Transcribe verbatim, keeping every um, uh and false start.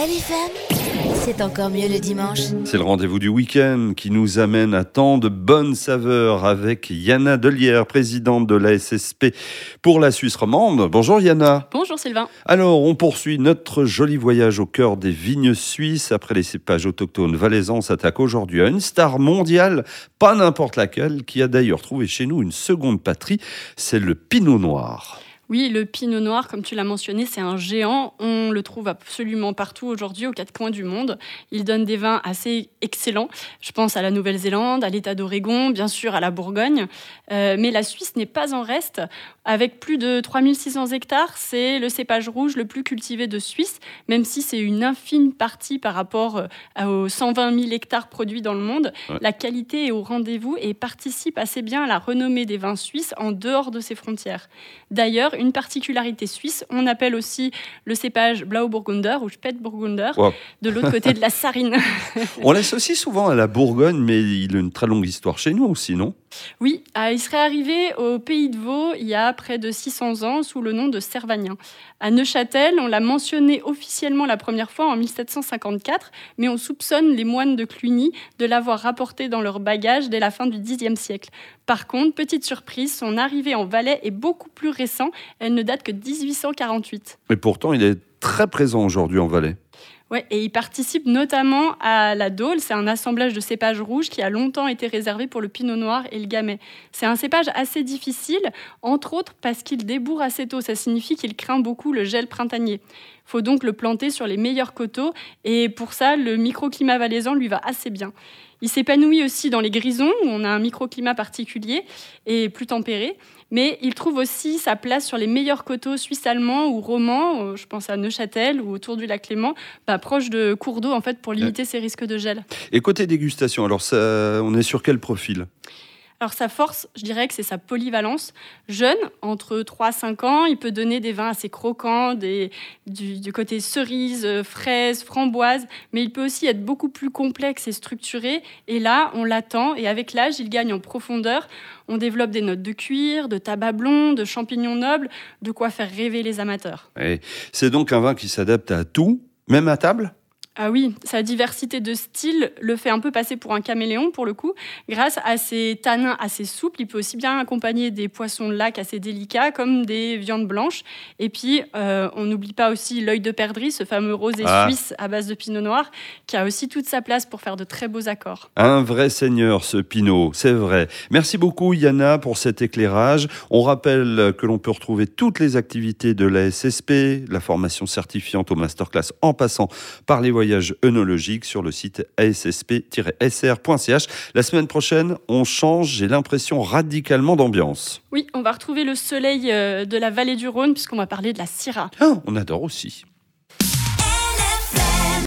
Belle F M, c'est encore mieux le dimanche. C'est le rendez-vous du week-end qui nous amène à tant de bonnes saveurs avec Yana Delière, présidente de l'A S S P pour la Suisse romande. Bonjour Yana. Bonjour Sylvain. Alors, on poursuit notre joli voyage au cœur des vignes suisses. Après les cépages autochtones valaisans, on s'attaque aujourd'hui à une star mondiale, pas n'importe laquelle, qui a d'ailleurs trouvé chez nous une seconde patrie, c'est le Pinot Noir. Oui, le Pinot Noir, comme tu l'as mentionné, c'est un géant. On le trouve absolument partout aujourd'hui, aux quatre coins du monde. Il donne des vins assez excellents. Je pense à la Nouvelle-Zélande, à l'État d'Oregon, bien sûr à la Bourgogne. Euh, mais la Suisse n'est pas en reste. Avec plus de trois mille six cents hectares, c'est le cépage rouge le plus cultivé de Suisse, même si c'est une infime partie par rapport aux cent vingt mille hectares produits dans le monde. Ouais. La qualité est au rendez-vous et participe assez bien à la renommée des vins suisses en dehors de ses frontières. D'ailleurs, une particularité suisse, on appelle aussi le cépage Blauburgunder ou Spätburgunder, wow. de l'autre côté de la Sarine. On l'associe souvent à la Bourgogne, mais il a une très longue histoire chez nous aussi, non ? Oui, euh, il serait arrivé au Pays de Vaud il y a près de six cents ans sous le nom de Cervagnin. À Neuchâtel, on l'a mentionné officiellement la première fois en mille sept cent cinquante-quatre, mais on soupçonne les moines de Cluny de l'avoir rapporté dans leur bagage dès la fin du dixième siècle. Par contre, petite surprise, son arrivée en Valais est beaucoup plus récente, elle ne date que de dix-huit cent quarante-huit. Mais pourtant, il est très présent aujourd'hui en Valais. Ouais, et il participe notamment à la Dôle. C'est un assemblage de cépages rouges qui a longtemps été réservé pour le Pinot Noir et le Gamay. C'est un cépage assez difficile, entre autres parce qu'il débourre assez tôt. Ça signifie qu'il craint beaucoup le gel printanier. Il faut donc le planter sur les meilleurs coteaux et pour ça, le microclimat valaisan lui va assez bien. Il s'épanouit aussi dans les grisons où on a un microclimat particulier et plus tempéré. Mais il trouve aussi sa place sur les meilleurs coteaux suisses allemands ou romans, je pense à Neuchâtel ou autour du lac Léman, bah, proche de cours d'eau en fait, pour limiter ces risques de gel. Et côté dégustation, alors ça, on est sur quel profil ? Alors sa force, je dirais que c'est sa polyvalence. Jeune, entre trois à cinq ans, il peut donner des vins assez croquants, des, du, du côté cerise, fraise, framboise, mais il peut aussi être beaucoup plus complexe et structuré. Et là, on l'attend, et avec l'âge, il gagne en profondeur. On développe des notes de cuir, de tabac blond, de champignons nobles, de quoi faire rêver les amateurs. Et c'est donc un vin qui s'adapte à tout, même à table ? Ah oui, sa diversité de styles le fait un peu passer pour un caméléon, pour le coup. Grâce à ses tanins assez souples, il peut aussi bien accompagner des poissons de lac assez délicats, comme des viandes blanches. Et puis, euh, on n'oublie pas aussi l'œil de perdrix, ce fameux rosé ah. suisse à base de pinot noir, qui a aussi toute sa place pour faire de très beaux accords. Un vrai seigneur, ce pinot, c'est vrai. Merci beaucoup, Yana, pour cet éclairage. On rappelle que l'on peut retrouver toutes les activités de l'A S S P, la formation certifiante au masterclass en passant par les voyages œnologique sur le site a s s p tiret s r point c h. La semaine prochaine, on change, j'ai l'impression, radicalement d'ambiance. Oui, on va retrouver le soleil de la vallée du Rhône puisqu'on va parler de la Syrah. Ah, on adore aussi.